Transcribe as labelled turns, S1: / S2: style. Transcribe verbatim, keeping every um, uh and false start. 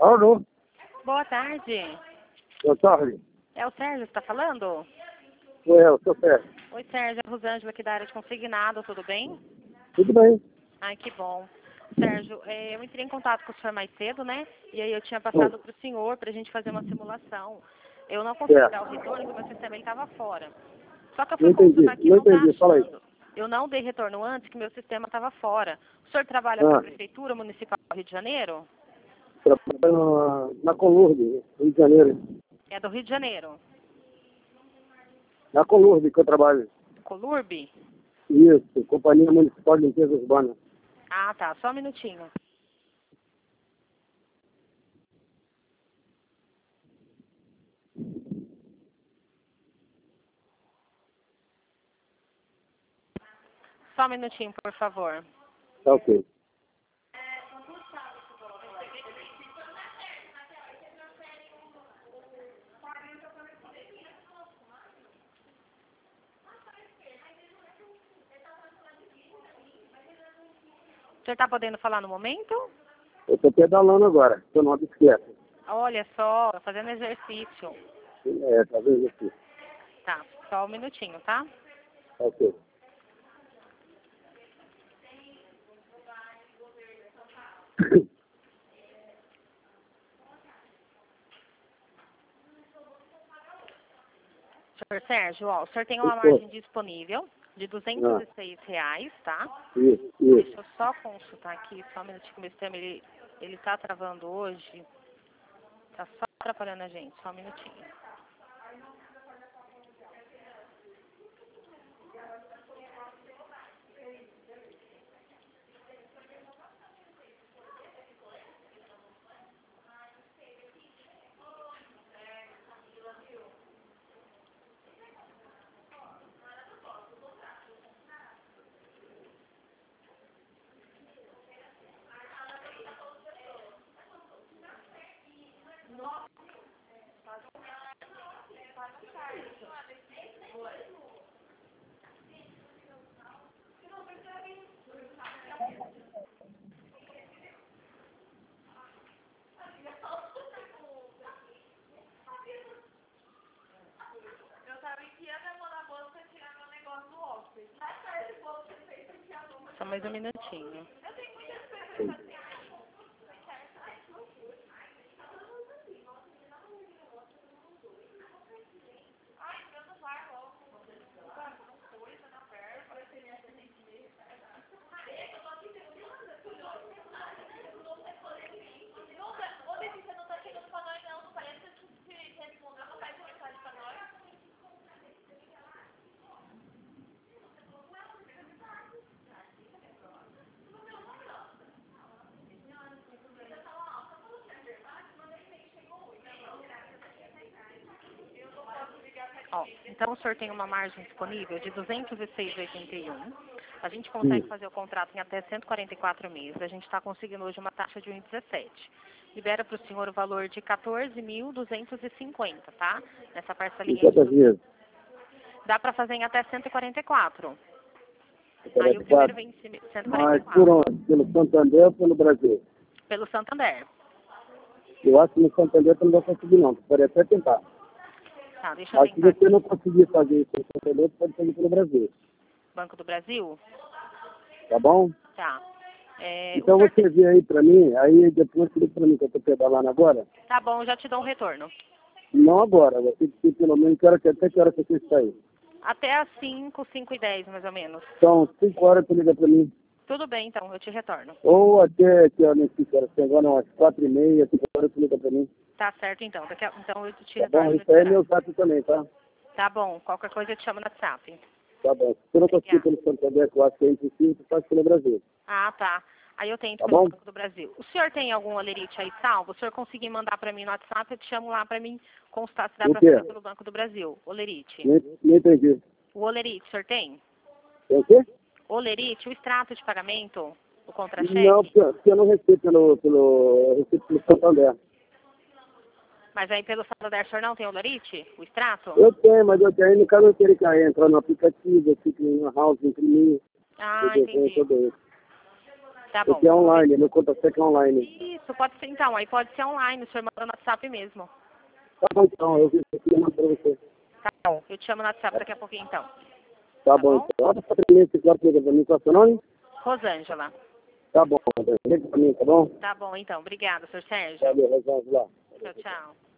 S1: Alô?
S2: Boa tarde.
S1: Boa tarde.
S2: É o Sérgio que está falando?
S1: Sou eu, sou Sérgio.
S2: Oi, Sérgio. É a Rosângela aqui da área de consignado. Tudo bem?
S1: Tudo bem?
S2: Ai, que bom. Sérgio, é, eu entrei em contato com o senhor mais cedo, né? E aí eu tinha passado para o senhor para a gente fazer uma simulação. Eu não consegui
S1: É.
S2: dar o retorno porque o meu sistema estava fora. Só que eu
S1: Não
S2: fui
S1: entendi,
S2: consultar aqui e
S1: não
S2: não está
S1: entendi, fala aí.
S2: achando. Eu não dei retorno antes que meu sistema estava fora. O senhor trabalha para a
S1: Ah,
S2: Prefeitura Municipal do Rio de Janeiro?
S1: trabalho na, na Colurde, Rio de Janeiro.
S2: É do Rio de Janeiro.
S1: Na Colurde que eu trabalho.
S2: Colurbe?
S1: Isso, Companhia Municipal de Limpeza Urbana.
S2: Ah, tá. Só um minutinho. Só um minutinho, por favor.
S1: Tá ok.
S2: O senhor está podendo falar no momento?
S1: Eu tô pedalando agora, tô numa bicicleta.
S2: Olha só, fazendo exercício.
S1: É, tá vendo aqui?
S2: Tá, só um minutinho, tá?
S1: Tá ok.
S2: Senhor Sérgio, ó, o senhor tem uma
S1: Isso.
S2: margem disponível de duzentos e seis reais, tá?
S1: Isso,
S2: Deixa
S1: isso.
S2: eu só consultar aqui, só um minutinho que o meu sistema, ele, ele tá travando hoje. Tá só atrapalhando a gente, só um minutinho. Só mais um minutinho. Ó, então o senhor tem uma margem disponível de duzentos e seis reais e oitenta e um. A gente consegue
S1: Sim.
S2: fazer o contrato em até cento e quarenta e quatro meses. A gente está conseguindo hoje uma taxa de um vírgula dezessete. Libera para o senhor o valor de quatorze mil duzentos e cinquenta, tá? Nessa parcelinha de
S1: cinquenta
S2: duzentos.
S1: dias.
S2: Dá para fazer em até cento e quarenta e quatro. Aí o
S1: quarenta e
S2: primeiro
S1: quatro.
S2: vencimento, cento e quarenta e
S1: Mas por
S2: quatro.
S1: onde? Pelo Santander ou pelo Brasil?
S2: Pelo Santander.
S1: Eu acho que no Santander você não vai conseguir não. Você pode até tentar.
S2: Tá, deixa eu
S1: Mas se
S2: tentar
S1: você
S2: aqui.
S1: não conseguir fazer isso no Santander, você pode fazer pelo Brasil.
S2: Banco do Brasil?
S1: Tá bom?
S2: Tá. É, o
S1: Então
S2: senhor...
S1: você vê aí pra mim, aí depois você liga pra mim que eu tô pedalando agora.
S2: Tá bom, eu já te dou um retorno.
S1: Não agora, você tem que ter pelo menos que hora que até que hora que você sair.
S2: Até às cinco, cinco e dez, mais ou menos.
S1: Então, cinco horas você liga pra mim.
S2: Tudo bem, então, eu te retorno.
S1: Ou até que eu não sei que horas, se agora não, às quatro e meia, cinco horas você liga pra mim.
S2: Tá certo, então. Daqui a... Então eu te
S1: Tá
S2: retorno
S1: bom?
S2: no
S1: Isso aí é
S2: horário.
S1: meu zap também, tá?
S2: Tá bom, qualquer coisa eu te chamo no WhatsApp.
S1: Tá bom. Se você não conseguir
S2: Obrigada.
S1: pelo Santander, que eu acho que é impossível, você faz pelo Brasil.
S2: Ah, tá. Aí eu tento
S1: Tá
S2: pelo
S1: bom?
S2: Banco do Brasil. O senhor tem algum olerite aí salvo? O senhor conseguir mandar pra mim no WhatsApp, eu te chamo lá pra mim constar se dá
S1: O
S2: pra
S1: quê?
S2: fazer pelo Banco do Brasil. Olerite.
S1: Nem, nem entendi.
S2: O olerite, o senhor tem?
S1: Tem o quê?
S2: Olerite, o extrato de pagamento, o
S1: Não,
S2: contra-cheque.
S1: porque porque eu não recebo pelo, pelo, eu recebo pelo Santander.
S2: Mas aí pelo Santander, o senhor não tem olerite? O extrato?
S1: Eu tenho, mas eu tenho, no caso eu teria que entrar no aplicativo, eu fico em uma house, imprimir,
S2: Ah,
S1: eu desenho
S2: entendi.
S1: tudo isso.
S2: Tá bom.
S1: Porque é online, meu conta-cheque é online.
S2: Isso, pode ser então. Aí pode ser online, o senhor manda no WhatsApp mesmo.
S1: Tá bom, então, eu fiz aqui e mando pra você.
S2: Tá bom. Eu te chamo no WhatsApp daqui a pouquinho então.
S1: Tá,
S2: Tá
S1: bom,
S2: bom?
S1: então. Olha quatro e meia, você liga pra mim, qual é o seu nome?
S2: Rosângela.
S1: Tá bom, liga pra mim, tá bom?
S2: Tá bom, então. Obrigada, senhor Sérgio.
S1: Valeu, Rosângela.
S2: Tchau, tchau.